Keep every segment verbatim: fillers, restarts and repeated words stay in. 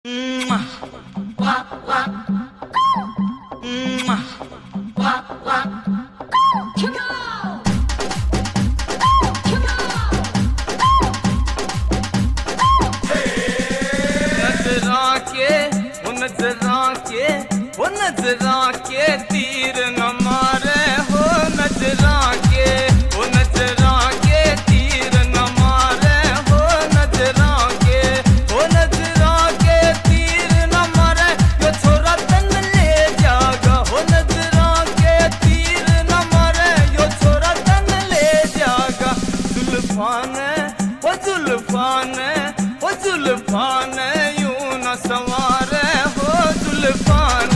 नजरा के तीर न मारे हो, नजरा के वो नजरा के तीर न मारे हो, नजरा के वो नजरा के तीर न मारे, यो छोरा तन ले जागा हो, नजरा के तीर न मारे, यो छोरा तन ले जागा। जुल्फान वो जुल्फान वो जुल्फान यूं न संवारे हो, Zulfan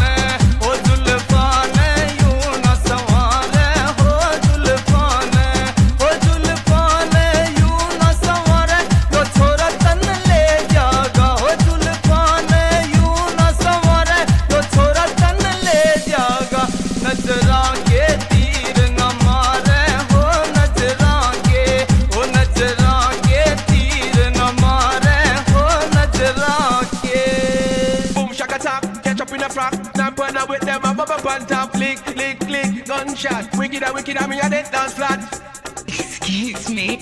with them a bubble on top, click, click, click, gunshot. Wicked and wicked and me a dead dance flat. Excuse me.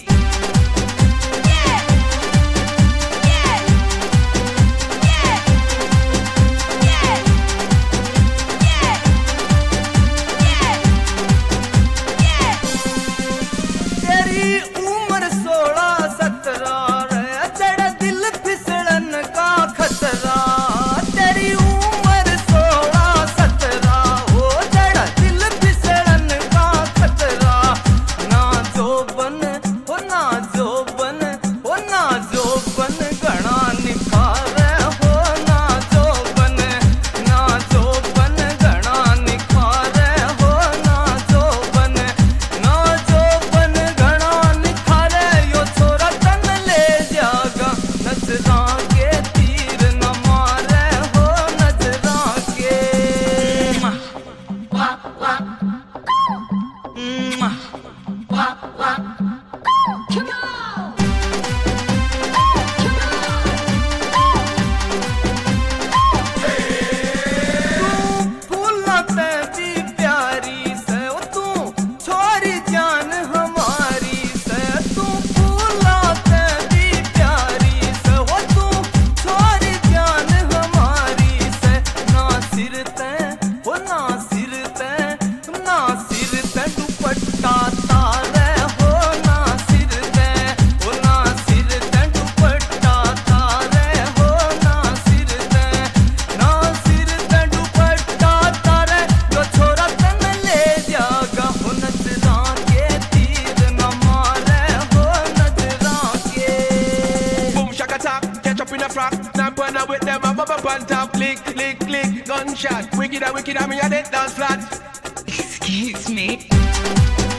With them a bubble on top, click, click, click, gunshot. Wicked and wicked and me a dead dance flat. Excuse me.